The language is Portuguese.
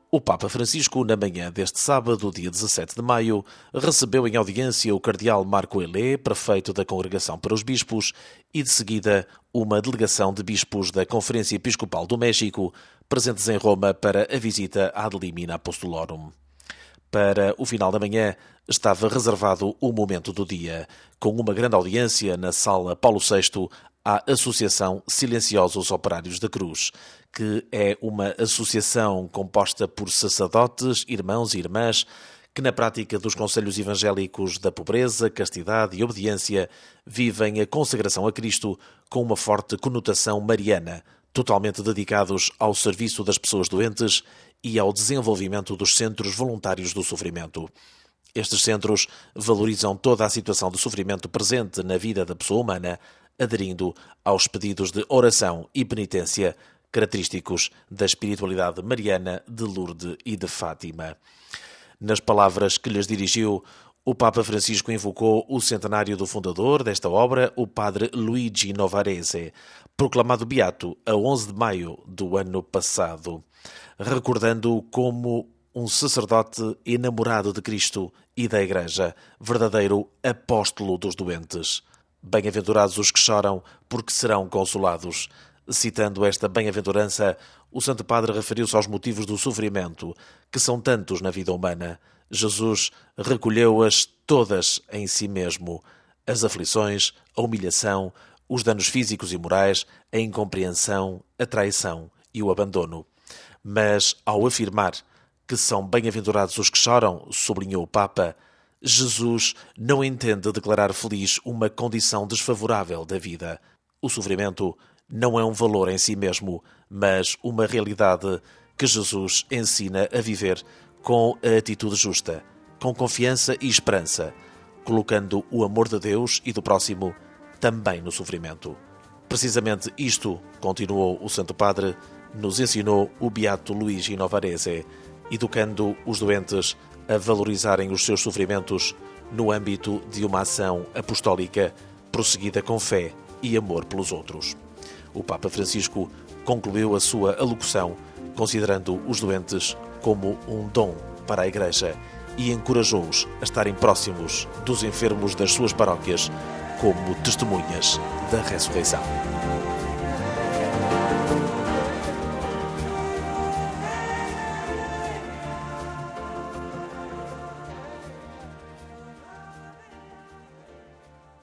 O Papa Francisco, na manhã deste sábado, dia 17 de maio, recebeu em audiência o cardeal Marco Elé, prefeito da Congregação para os Bispos, e de seguida uma delegação de bispos da Conferência Episcopal do México, presentes em Roma para a visita à Ad Limina Apostolorum. Para o final da manhã estava reservado o momento do dia, com uma grande audiência na Sala Paulo VI à Associação Silenciosos Operários da Cruz, que é uma associação composta por sacerdotes, irmãos e irmãs, que na prática dos conselhos evangélicos da pobreza, castidade e obediência vivem a consagração a Cristo com uma forte conotação mariana, totalmente dedicados ao serviço das pessoas doentes e ao desenvolvimento dos centros voluntários do sofrimento. Estes centros valorizam toda a situação de sofrimento presente na vida da pessoa humana, aderindo aos pedidos de oração e penitência característicos da espiritualidade mariana de Lourdes e de Fátima. Nas palavras que lhes dirigiu, o Papa Francisco invocou o centenário do fundador desta obra, o padre Luigi Novarese, proclamado beato a 11 de maio do ano passado, recordando-o como um sacerdote enamorado de Cristo e da Igreja, verdadeiro apóstolo dos doentes. Bem-aventurados os que choram, porque serão consolados. Citando esta bem-aventurança, o Santo Padre referiu-se aos motivos do sofrimento, que são tantos na vida humana. Jesus recolheu-as todas em si mesmo: as aflições, a humilhação, os danos físicos e morais, a incompreensão, a traição e o abandono. Mas, ao afirmar que são bem-aventurados os que choram, sublinhou o Papa, Jesus não entende declarar feliz uma condição desfavorável da vida. O sofrimento não é um valor em si mesmo, mas uma realidade que Jesus ensina a viver com a atitude justa, com confiança e esperança, colocando o amor de Deus e do próximo também no sofrimento. Precisamente isto, continuou o Santo Padre, nos ensinou o beato Luigi Novarese, educando os doentes a valorizarem os seus sofrimentos no âmbito de uma ação apostólica prosseguida com fé e amor pelos outros. O Papa Francisco concluiu a sua alocução considerando os doentes como um dom para a Igreja e encorajou-os a estarem próximos dos enfermos das suas paróquias como testemunhas da ressurreição.